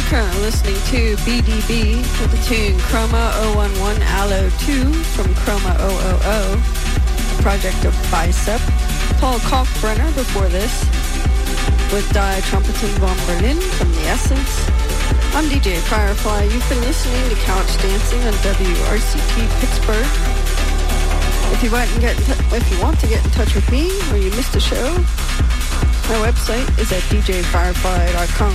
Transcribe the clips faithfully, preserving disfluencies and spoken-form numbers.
Currently listening to B D B with the tune Chroma zero one one Allo two from Chroma zero zero zero, a project of Bicep. Paul Kalkbrenner before this with Die Trumpeting von Berlin from The Essence. I'm D J Firefly. You've been listening to Couch Dancing on W R C T Pittsburgh. If you, want to get in t- if you want to get in touch with me or you missed a show, my website is at d j firefly dot com.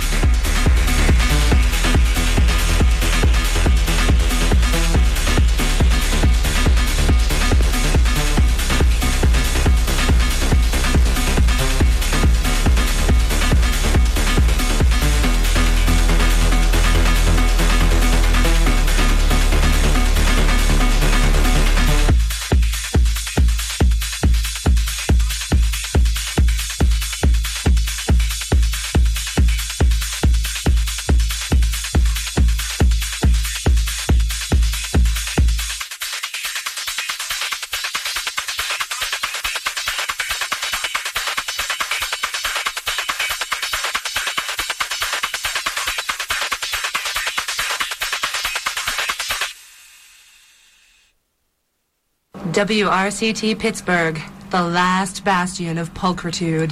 W R C T Pittsburgh, the last bastion of pulchritude.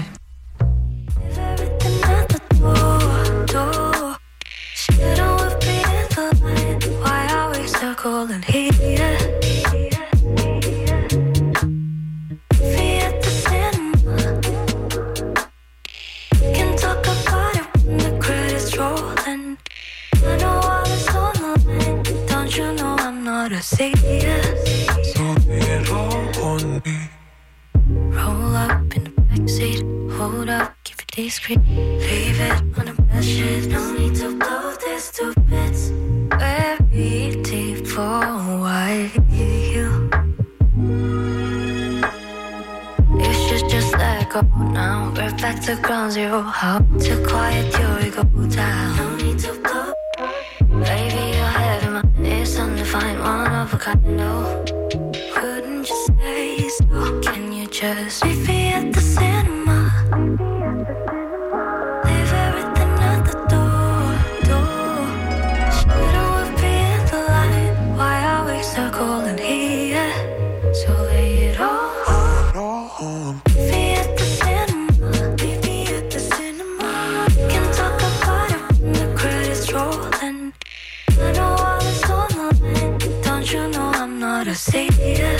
Discreet, leave it on the meshes. No need to blow this to bits. Very deep for why you. You should just let go now. We're back to ground zero. How to quiet your ego down. No need to blow. Baby, your head in mine is undefined, one of a kind. No, couldn't you say so? Can you just meet me at the cinema? See ya.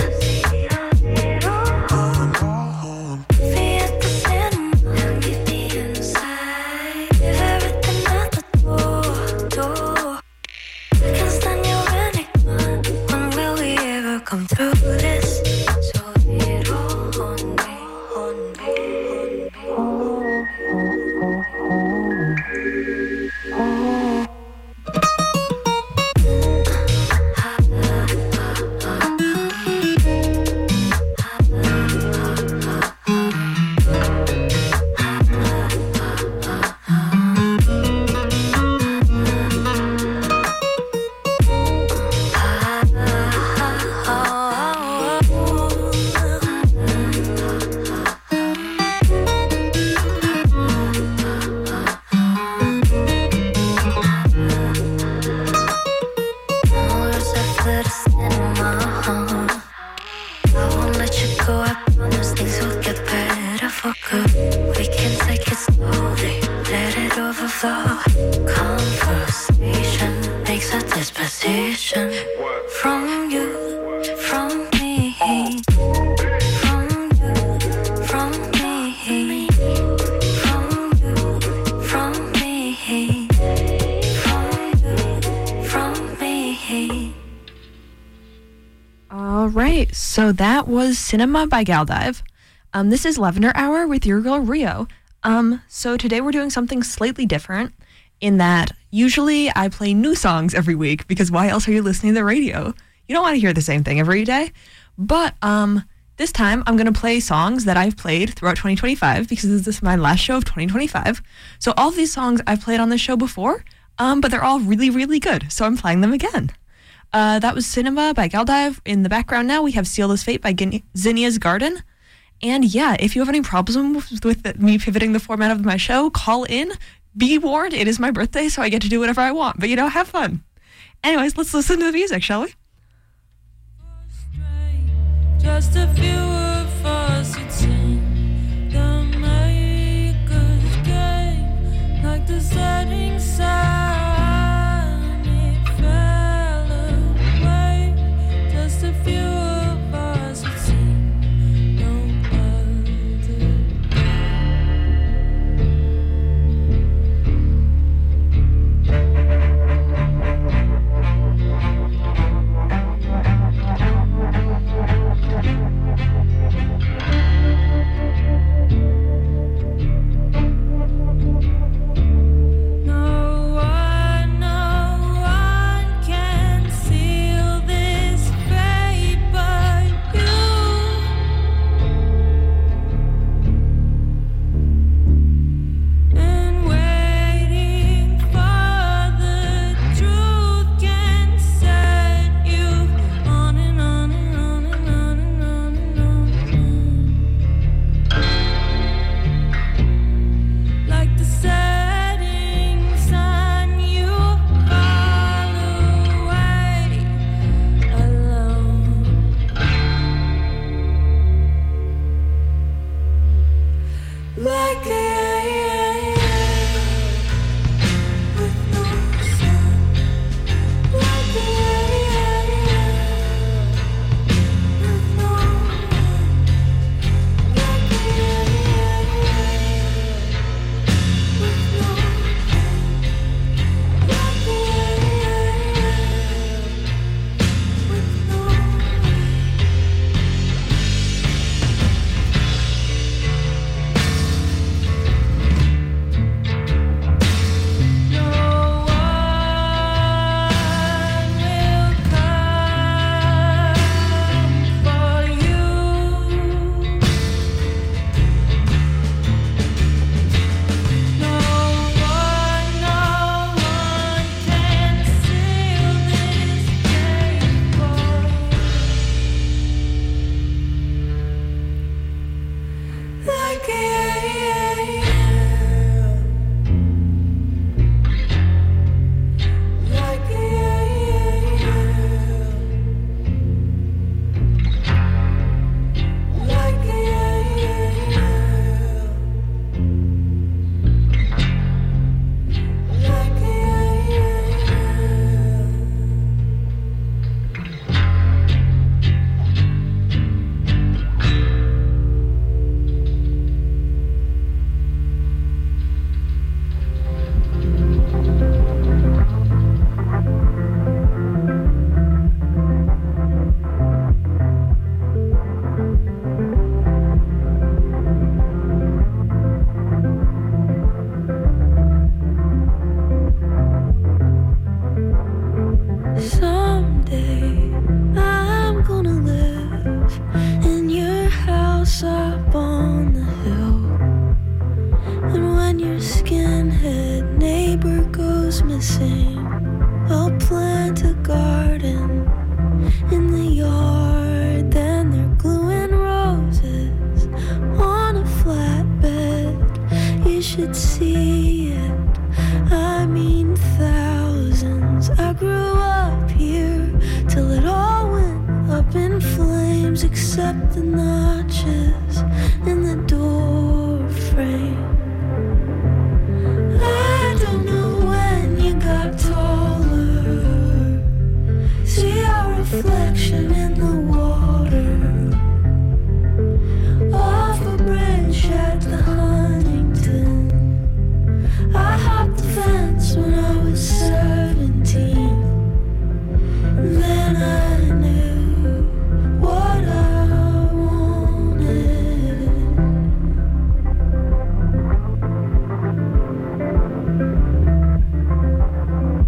So that was Cinema by Galdive. Um, this is Lavender Hour with your girl Rio. Um, so today we're doing something slightly different in that usually I play new songs every week because why else are you listening to the radio? You don't want to hear the same thing every day. But um, this time I'm going to play songs that I've played throughout twenty twenty-five because this is my last show of twenty twenty-five. So all of these songs I've played on this show before, um, but they're all really, really good. So I'm playing them again. Uh, that was Cinema by Galdive. In the background now, we have Sealed as Fate by Gin- Zinnia's Garden. And yeah, if you have any problems with, with me pivoting the format of my show, call in. be warned, it is my birthday, so I get to do whatever I want. But, you know, have fun. Anyways, let's listen to the music, shall we? Just a few of us, it seemed, the maker's game, like the setting sun, it fell away. Just a few of us, it seemed, no other day.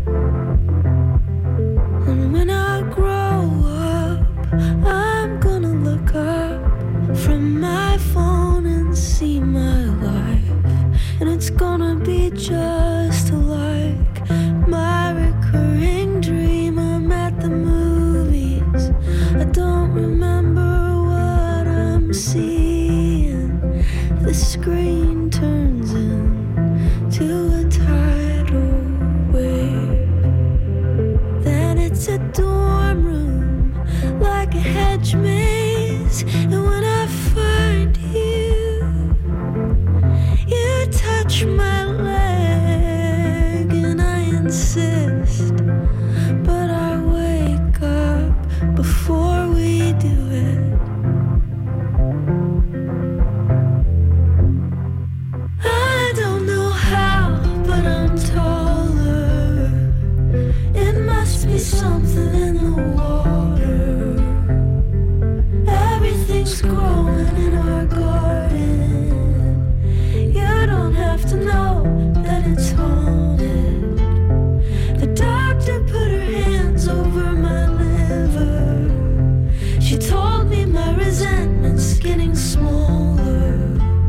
And when I grow up, I'm gonna we do it. I don't know how, but I'm taller. It must be something in the water. Everything's growing in our garden. You don't have to know that it's haunted. The doctor put her hands over my liver. She told me my resentment's getting smaller.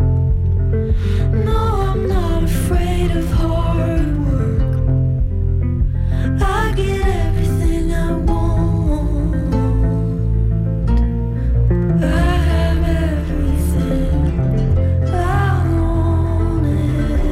No, I'm not afraid of hard work. I get everything I want. I have everything I wanted.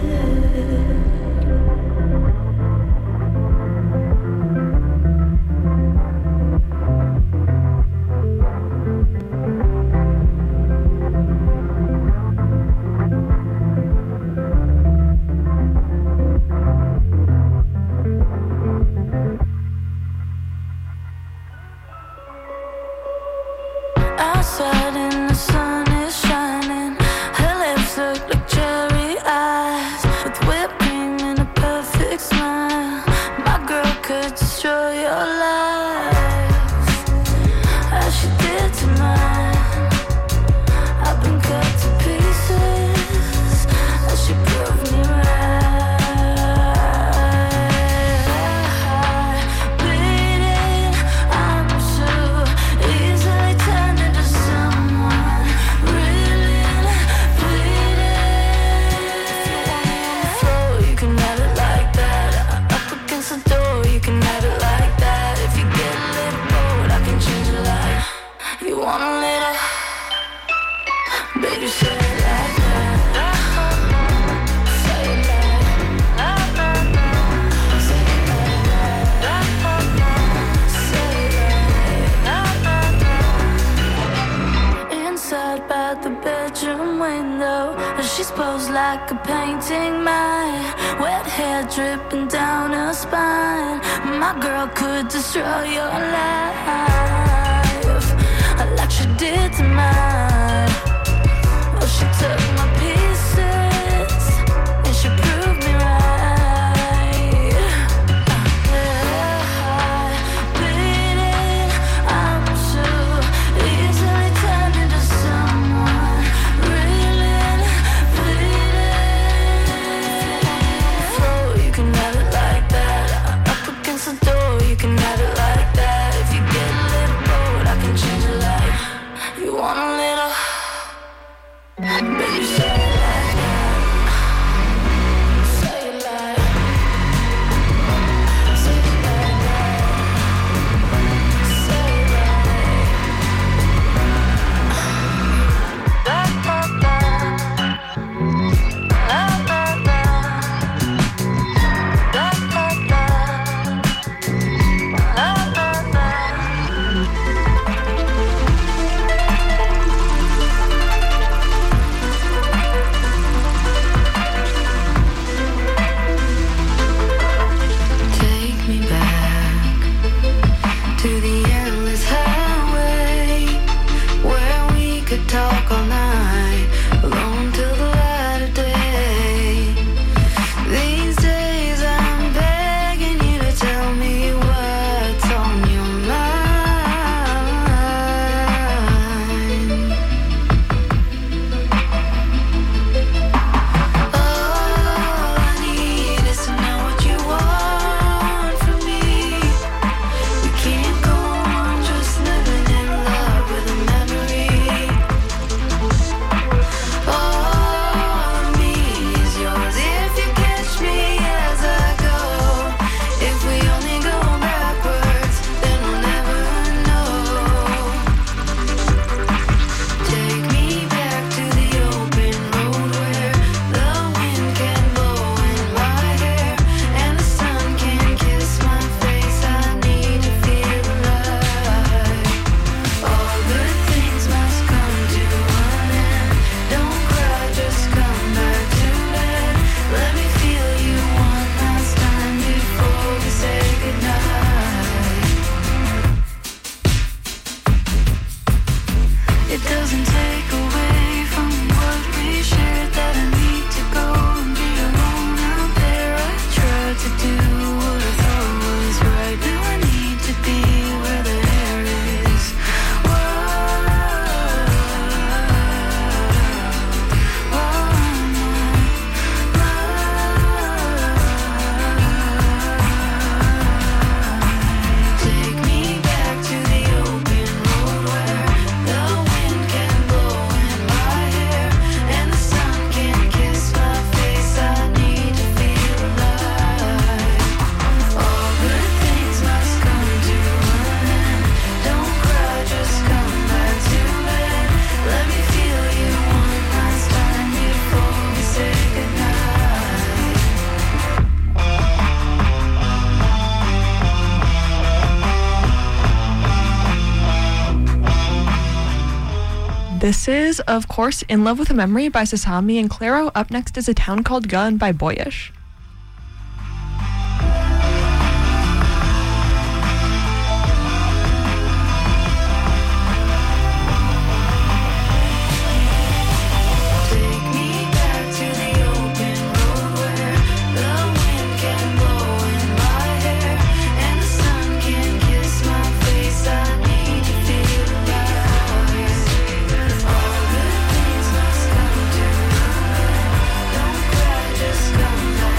Outside and the sun is shining. Her lips look like cherry eyes with whipped cream and a perfect smile. My girl could destroy your life as she did to mine. I've been cut to pieces as she proved me right. Bleeding, I'm so easily turned into someone reeling, bleeding. So you can have it like that. Up against the door, you can have it like that. If you get a little bored, I can change your life. You want a little, baby, say it like that. Say it like that. Say it like that. Say it like that. Inside by the bedroom window, she's posed like a painting. My wet hair dripping down her spine. My girl could destroy your life like she did to mine. Oh, she took my pieces and she proved me right. Bleeding, I'm so easily turned into someone reeling, bleeding. So you can have it like that. Up against the door, you can have it like that. If you get a little It doesn't take away from what we shared, that I need to go and be alone out there. I tried to do what I thought was right. Now I need to be where the air is. Take me back to the open road where the wind can blow in my hair and the sun can kiss my face. I need to feel alive. All good things must come to an end. Don't cry, just come back to bed. Let me feel you one last time before we say goodnight. This is, of course, In Love with a Memory by Sasami and Clairo. Up next is A Town Called Gun by Boyish. Take me back to the open road where the wind can blow in my hair and the sun can kiss my face. I need to feel alive. All good things must come to an end. Don't cry, just come back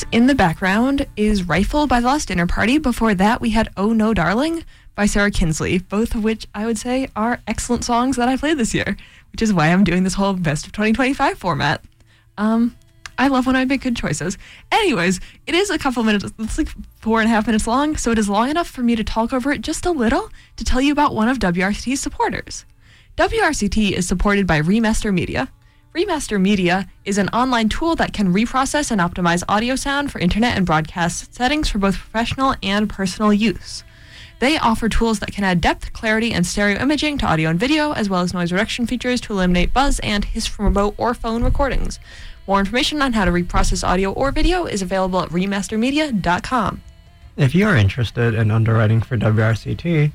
This in the background is Rifle by the Lost Dinner Party. Before that, we had Oh No Darling by Sarah Kinsley, both of which I would say are excellent songs that I played this year, which is why I'm doing this whole Best of twenty twenty-five format. Um, I love when I make good choices. Anyways, it is a couple minutes, it's like four and a half minutes long, so it is long enough for me to talk over it just a little to tell you about one of W R C T's supporters. W R C T is supported by Remaster Media. Remaster Media is an online tool that can reprocess and optimize audio sound for internet and broadcast settings for both professional and personal use. They offer tools that can add depth, clarity, and stereo imaging to audio and video, as well as noise reduction features to eliminate buzz and hiss from remote or phone recordings. More information on how to reprocess audio or video is available at remaster media dot com. If you're interested in underwriting for W R C T,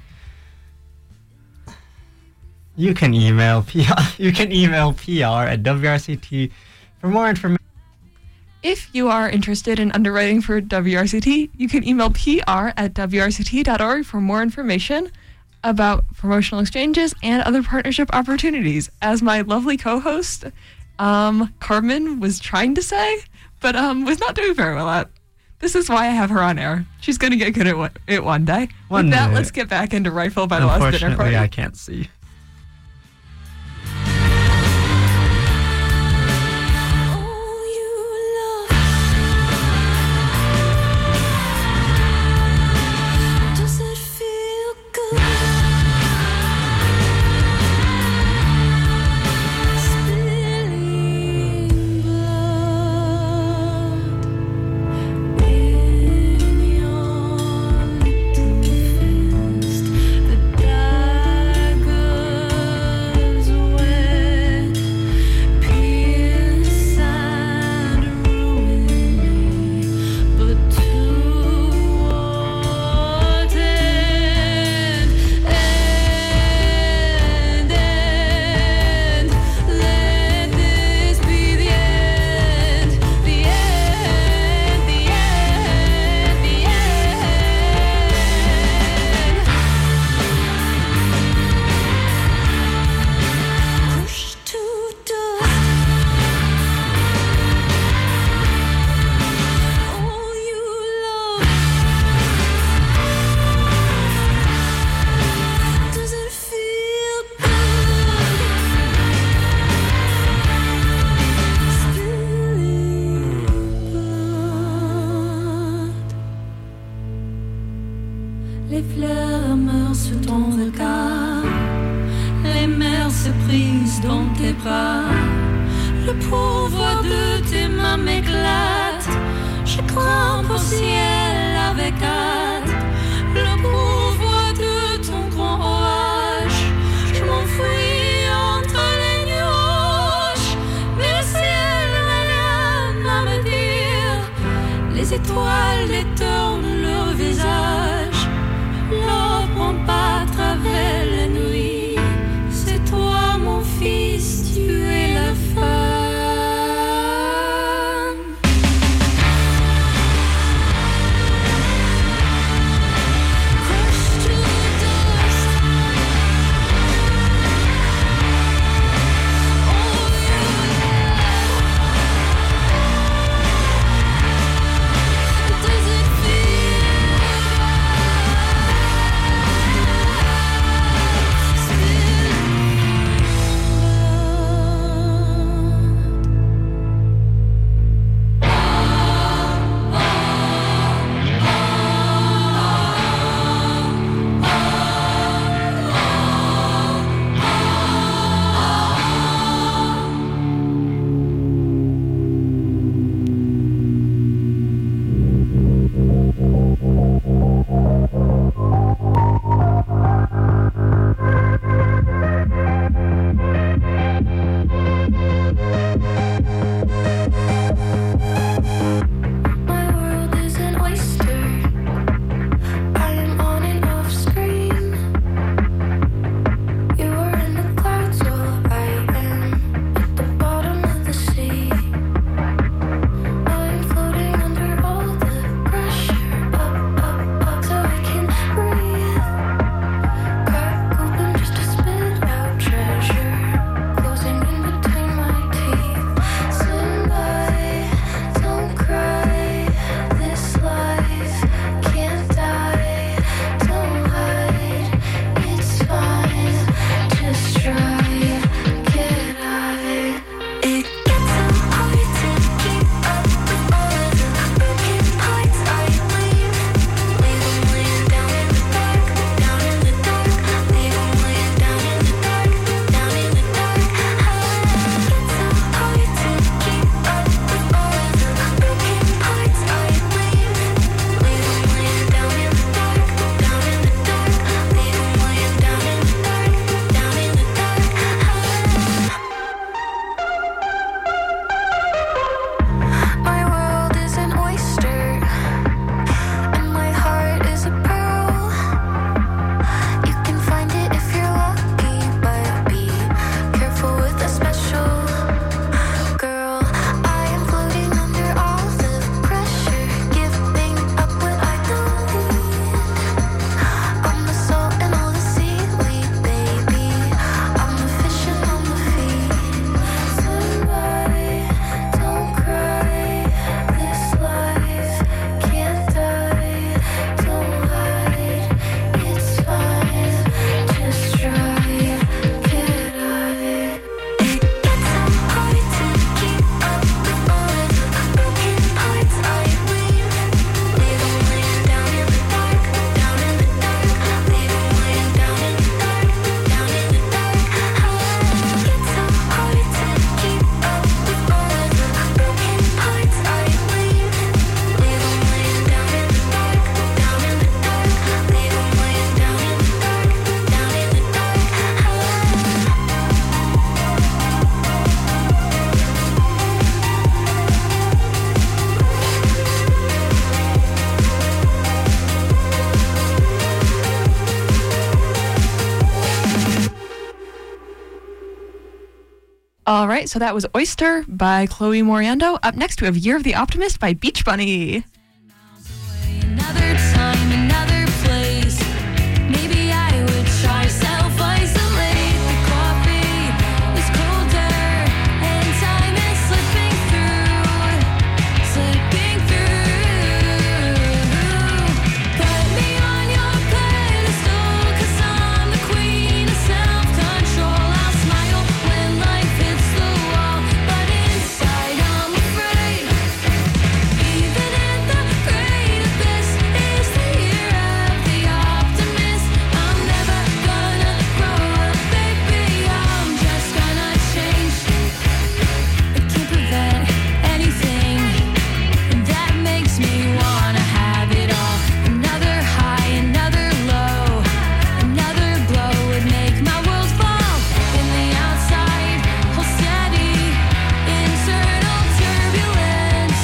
you can email P R, you can email P R at W R C T for more information. If you are interested in underwriting for W R C T, you can email P R at W R C T dot org for more information about promotional exchanges and other partnership opportunities. As my lovely co-host, um, Carmen, was trying to say, but um, was not doing very well at. This is why I have her on air. She's going to get good at it one day. One With that, day. let's get back into Rifle by the Lost Dinner Party. Unfortunately, I can't see. Les fleurs meurent sous ton regard, les mers se brisent dans tes bras, le pouvoir de tes mains m'éclate, je grimpe au ciel avec hâte, le pouvoir de ton grand orage, je m'enfuis entre les nuages, mais le ciel n'a rien à me dire, les étoiles détournent leur visage. L'ombre pas à travers la nuit. C'est toi mon fils, tu es la femme. All right, so that was Oyster by Chloe Moriando. Up next, we have Year of the Optimist by Beach Bunny. Another time, another place. Maybe I would try self-isolate. The coffee is colder and time is slipping through, slipping through. Put me on your pedestal, 'cause I'm the queen of self-control. I'll smile when life hits the wall, but inside I'm afraid. Even at the great abyss is the year of the optimist. I'm never gonna grow up, baby. I'm just gonna change. I can't prevent anything, and that makes me wanna have it all. Another high, another low, another blow would make my world fall. In the outside, hold steady. Internal turbulence,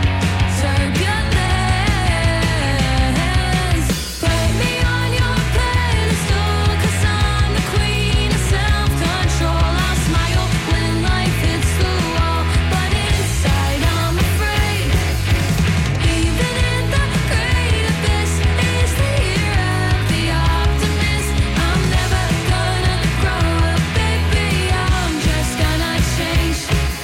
turbulence. Put me on your pedestal, 'cause I'm the queen of self-control. I'll smile when life hits the wall, but inside I'm afraid. Even in the great abyss is the year of the optimist. I'm never gonna grow up, baby. I'm just gonna change.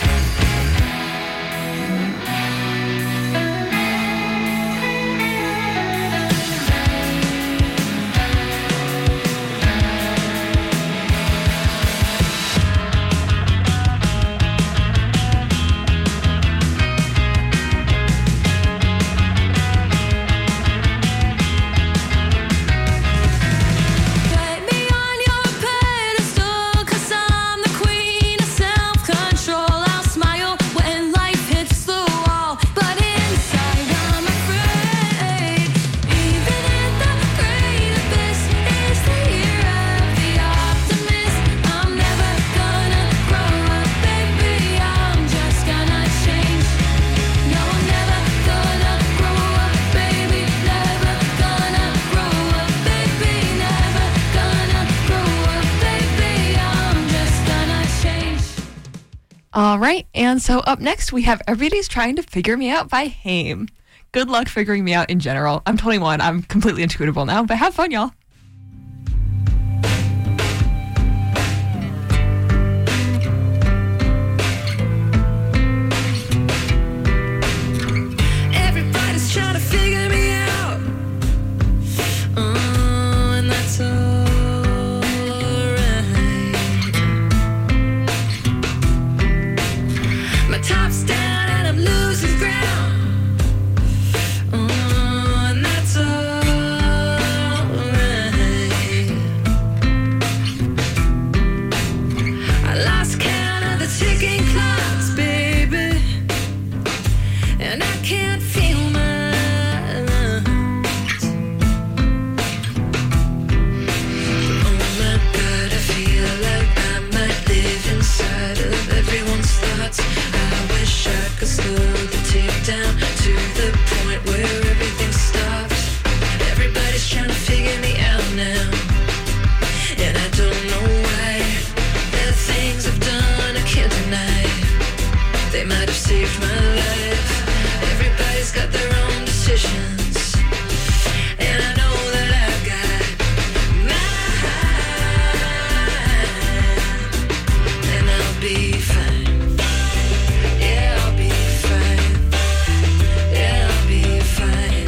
Put me on your pedestal, 'cause I'm the queen of self-control. I'll smile when life hits the wall, but inside I'm afraid. Even in the great abyss is the year of the optimist. I'm never gonna grow up, baby. I'm just gonna change. No, I'm never gonna grow up, baby. Never gonna grow up, baby. Never gonna grow up, baby. I'm just gonna change. All right, and so up next, we have Everybody's Trying to Figure Me Out by Haim. Good luck figuring me out in general. I'm twenty-one. I'm completely inscrutable now, but have fun, y'all. Everybody's trying to figure me out. Oh, and that's alright. My top's down and I'm losing ground. Oh, and that's alright. I lost count of the ticking clocks, baby. And I can't feel my lungs. Oh my God, I feel like I might live inside of everyone's thoughts. I wish I could slow the tick down to the point where everything stops. Everybody's trying to figure me out now, and I don't know why. The things I've done I can't deny. They might have saved my life. Everybody's got their own decisions, and I know that I've got mine, and I'll be fine. Yeah, I'll be fine. Yeah, I'll be fine.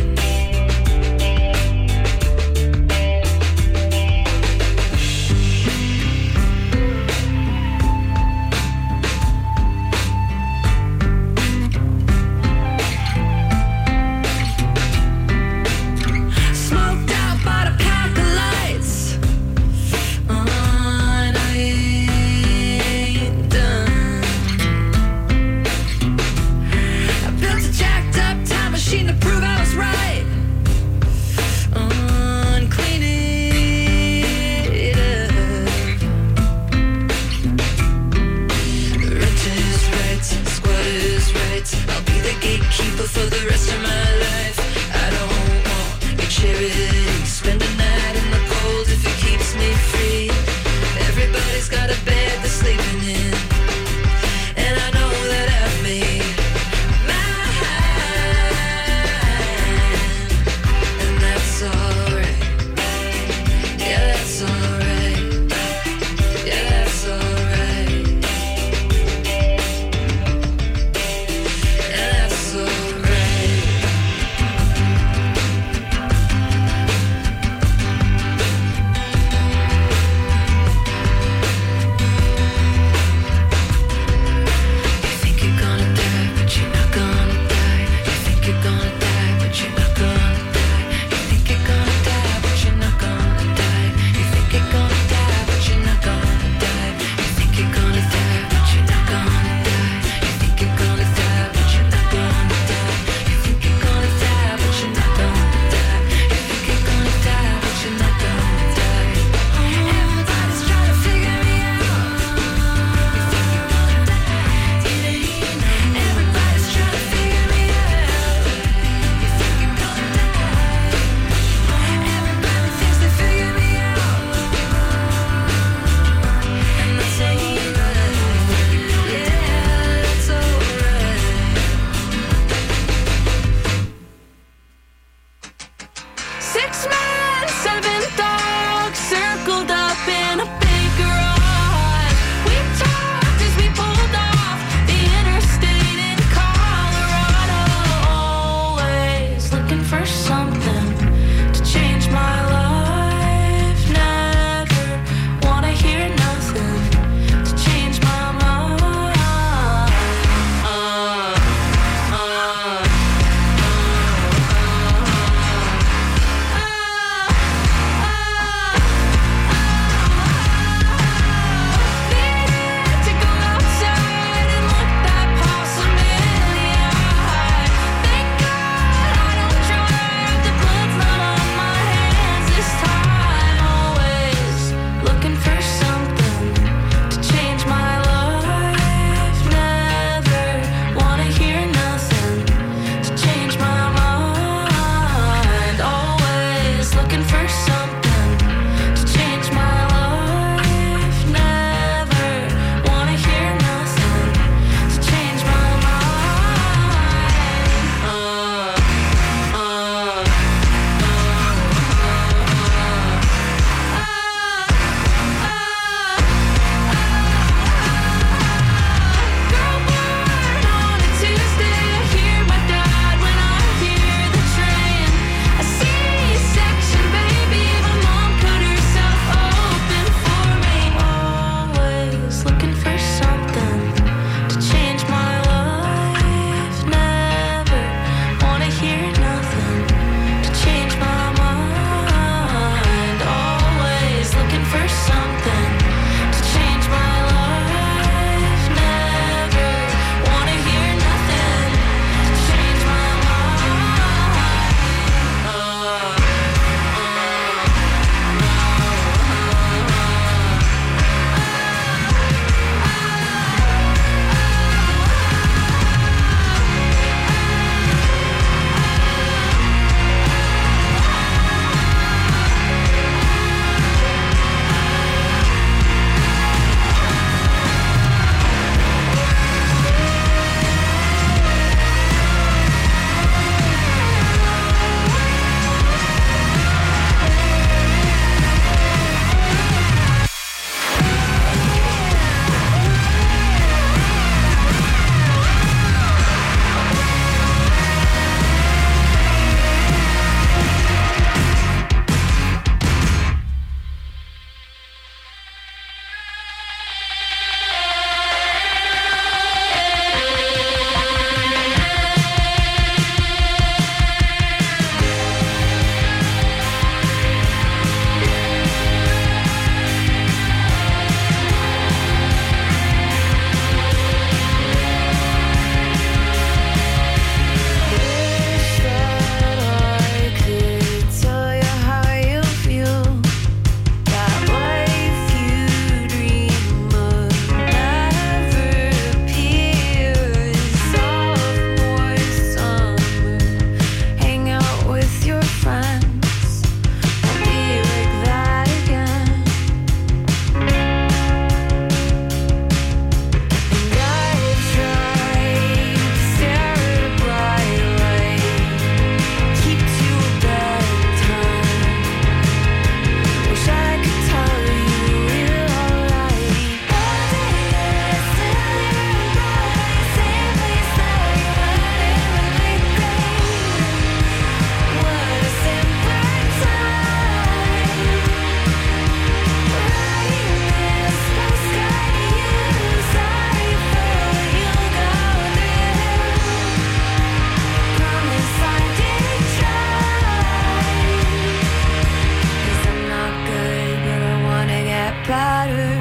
matter.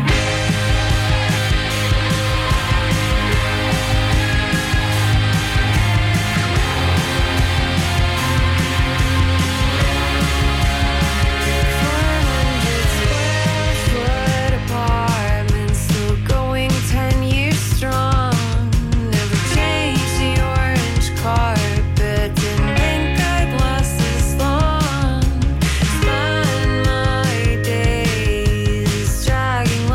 Dragging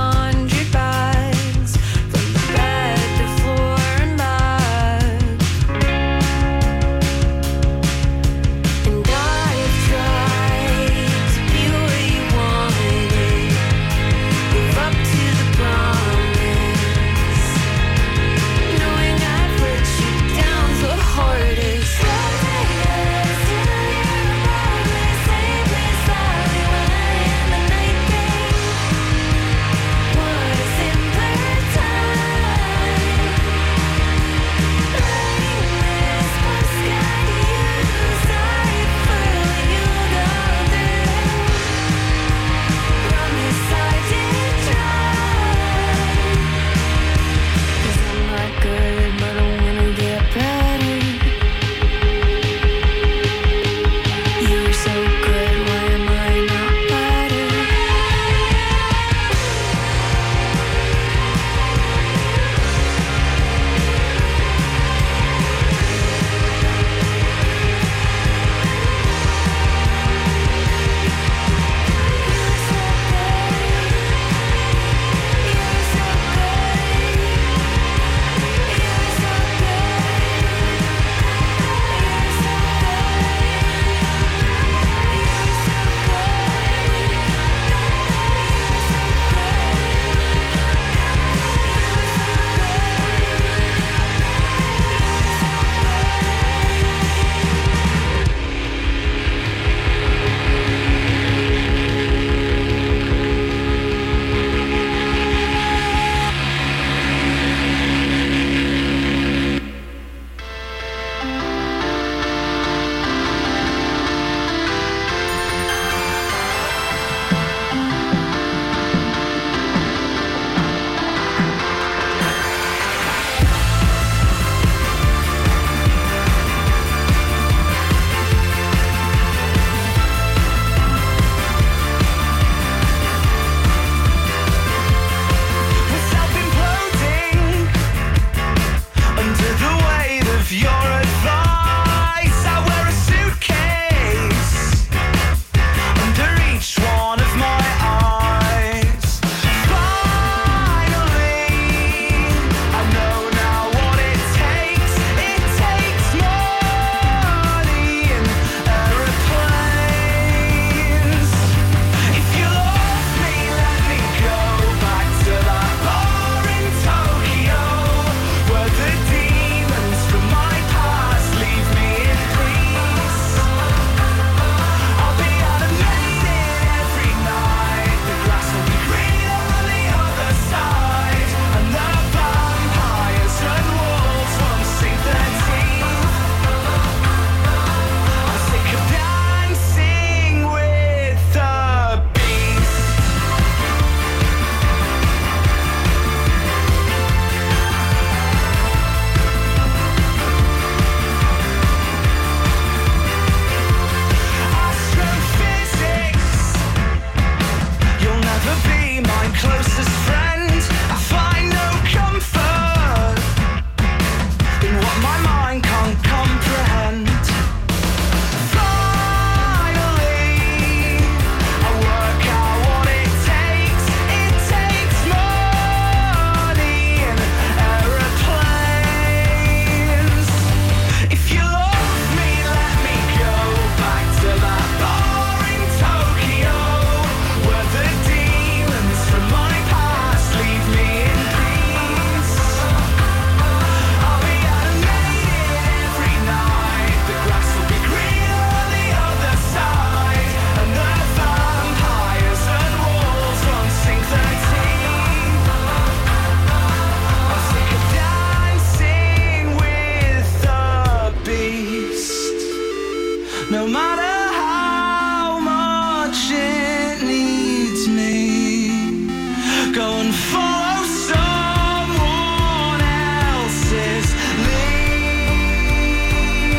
go and follow someone else's lead.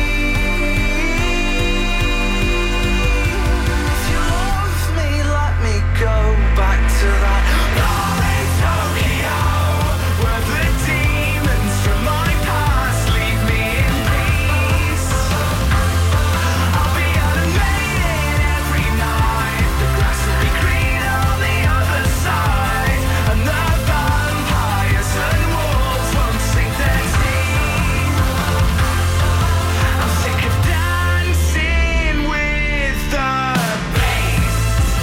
If you love me, let me go back to that rolling Tokyo, where the demons from my past leave me in peace. I'll be animated every night. The grass will be green on the other side, and the vampires and wolves won't sink their teeth. I'm sick of dancing with the beast.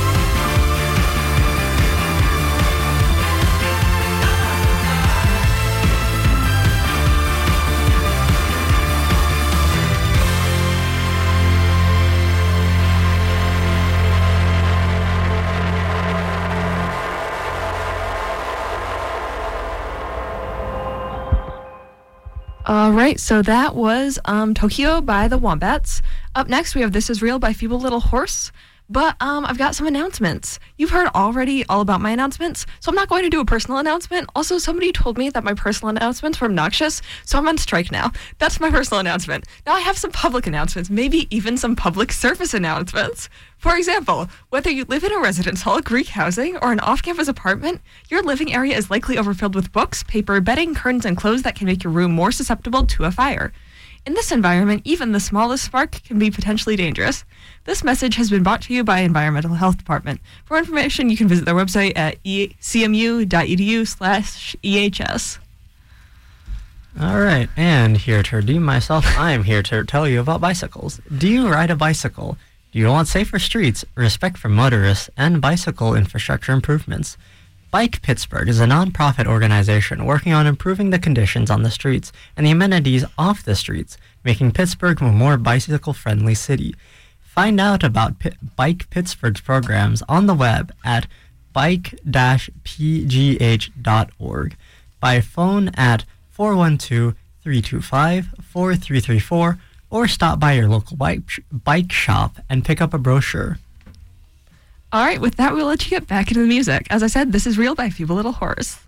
All right, so that was um, Tokyo by the Wombats. Up next, we have This Is Real by Feeble Little Horse. But um, I've got some announcements. You've heard already all about my announcements, so I'm not going to do a personal announcement. Also, somebody told me that my personal announcements were obnoxious, so I'm on strike now. That's my personal announcement. Now I have some public announcements, maybe even some public service announcements. For example, whether you live in a residence hall, Greek housing, or an off-campus apartment, your living area is likely overfilled with books, paper, bedding, curtains, and clothes that can make your room more susceptible to a fire. In this environment, even the smallest spark can be potentially dangerous. This message has been brought to you by Environmental Health Department. For information, you can visit their website at c m u dot e d u slash e h s. All right, and here to redeem myself, I'm here to tell you about bicycles. Do you ride a bicycle? Do you want safer streets, respect for motorists, and bicycle infrastructure improvements? Bike Pittsburgh is a non-profit organization working on improving the conditions on the streets and the amenities off the streets, making Pittsburgh a more bicycle-friendly city. Find out about P- Bike Pittsburgh's programs on the web at bike dash p g h dot org, by phone at four one two, three two five, four three three four, or stop by your local bike, sh- bike shop and pick up a brochure. All right, with that, we'll let you get back into the music. As I said, This Is Real by Feeble Little Horse.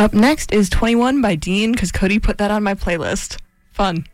Up next is twenty-one by Dean, because Cody put that on my playlist. Fun.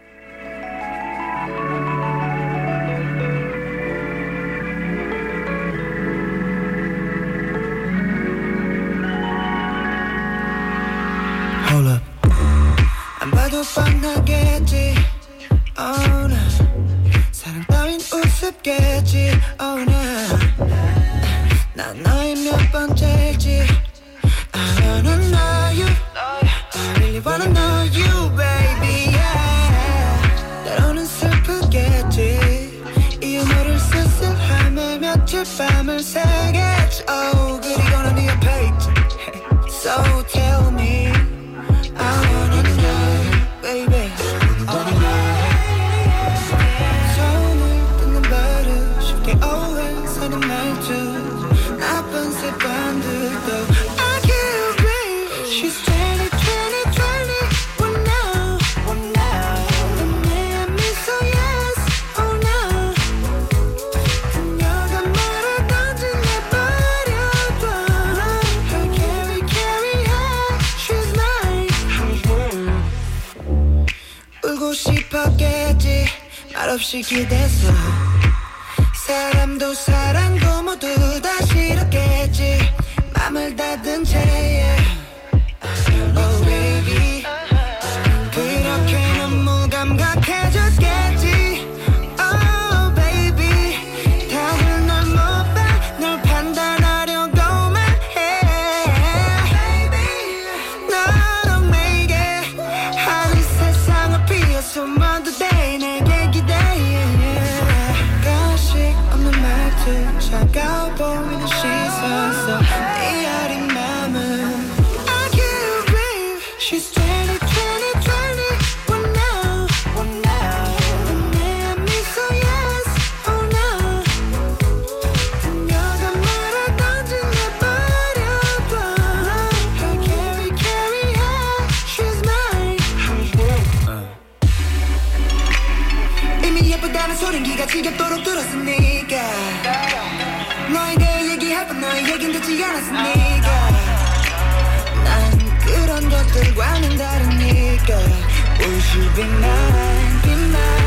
Hold up. 안 봐도 뻔하겠지. Oh no. 사랑 따윈 우습겠지. Oh no. 난 너의 몇 번째일지. I wanna know you. I really wanna know you, baby. Yeah. 때로는 슬프겠지. 이 유머를 쓸쓸함에 며칠 밤을 새겠지. Oh, 그리고 난 네 옆에 있지. So tell me. I wanna know, baby. 손을 뜯는 버릇 쉽게 오해하는 말투 나쁜 습관들도 I can't breathe. She's twenty, twenty, twenty. One now, one now. 내 미소 yes, oh no. 그녀가 말하던지 내버려둬. Her carry, carry her. She's mine. 울고 싶었겠지. 말없이 기댔어. 사람도 사랑도 모두 다 싫었겠지. 맘을 닫은 채 Oh baby. 그렇게 너무 감각해졌겠지. Oh baby. 다들 널 못 봐. 널 판단하려고만 해. Baby. 너로 내게 하늘 세상을 비워서 먼저 돼 내게 기대해. 가식 없는 말투 차가워 보이는 시선 속 네 어린 맘은 I can't breathe. She's twenty, twenty, twenty. One now, one now. 내 미소 yes, oh no. 그녀가 말하던지 내버려둬. Her carry, carry her. She's mine. 이미 예쁘다는 소린 기가 지겹도록 들었으니까 너에 대해 얘기할 뻔 너의 얘긴 듣지 않았으니까 난 그런 것들과는 다르니까 Will she be mine, be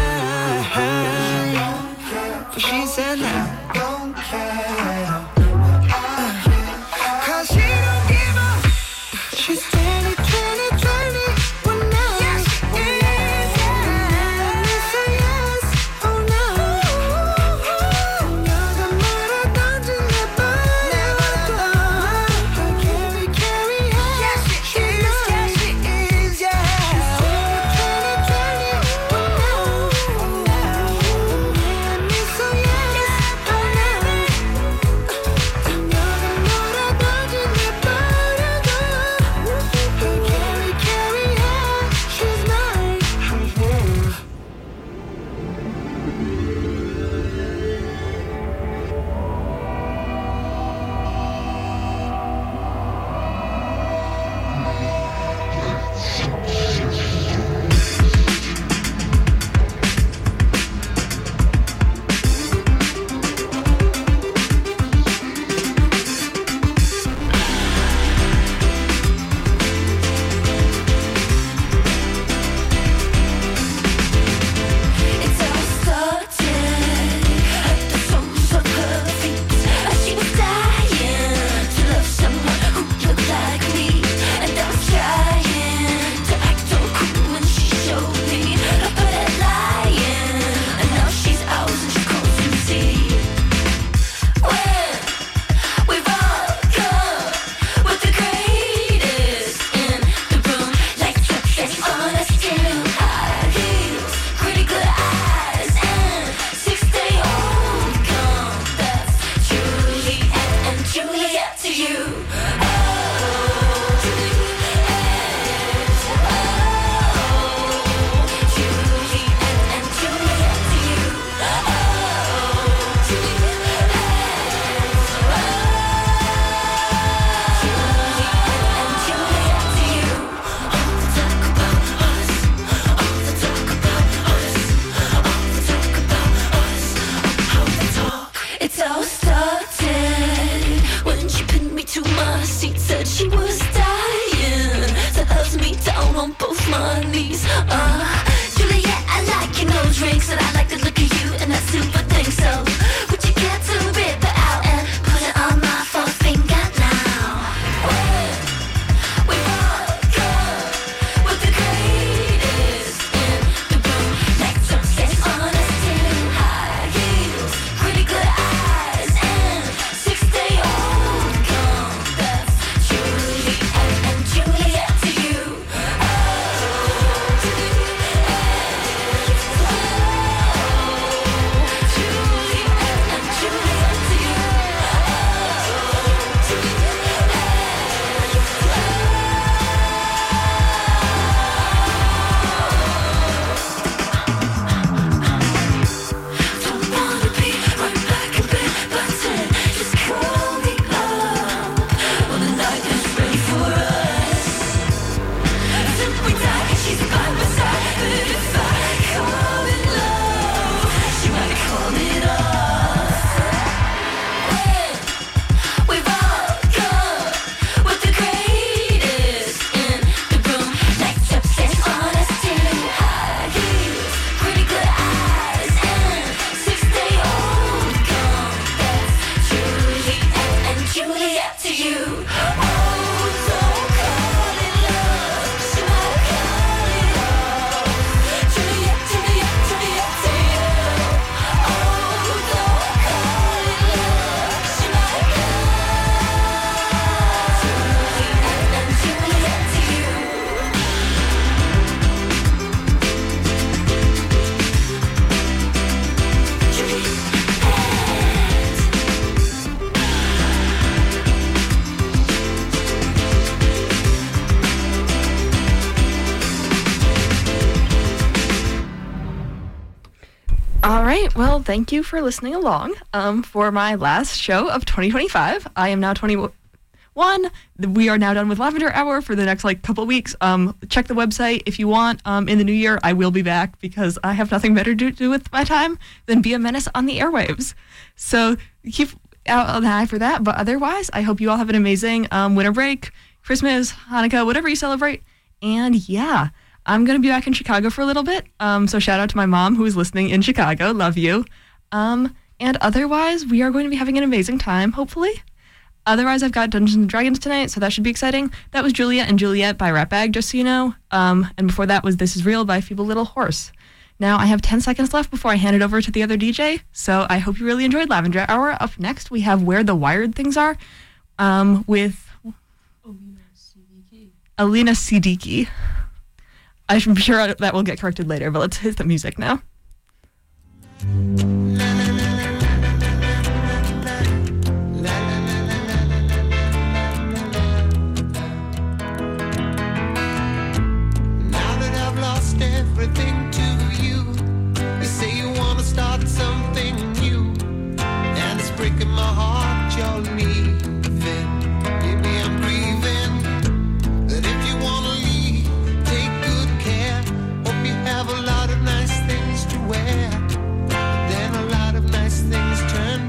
mine. But she said no. Don't care. Cause she don't give up. She's twenty, twenty, twenty. One now. Yes, yes, yes. Yes, oh no. 그녀가 말하던지 내버려둬. money's uh Juliet, I like your nose rings, and I like the look of you and that super thing. So would you care to rip it out and put it on my forefinger now? When we rock up with the greatest in the room, like some sex on us till high heels, pretty good eyes, and six-day-old gum. That's Juliet and Juliet to you. Juliet to you. Oh, don't call it love. She might call it off. Juliet, Juliet, Juliet to you. Oh, don't call it love. She might call Juliet and Juliet to you. Juliet. All right. Well, thank you for listening along um, for my last show of twenty twenty-five. I am now twenty-one. We are now done with Lavender Hour for the next like couple weeks. Um, check the website if you want. Um, in the new year, I will be back because I have nothing better to do with my time than be a menace on the airwaves. So keep out an eye for that. But otherwise, I hope you all have an amazing um, winter break, Christmas, Hanukkah, whatever you celebrate. And yeah. I'm going to be back in Chicago for a little bit, um, so shout out to my mom who is listening in Chicago. Love you. Um, and otherwise, we are going to be having an amazing time, hopefully. Otherwise, I've got Dungeons and Dragons tonight, so that should be exciting. That was Juliet and Juliet by Ratbag, just so you know. Um, and before that was This Is Real by Feeble Little Horse. Now, I have ten seconds left before I hand it over to the other D J, so I hope you really enjoyed Lavender Hour. Up next, we have Where the Wired Things Are um, with Alina Siddiqui. I'm sure that will get corrected later, but let's hit the music now.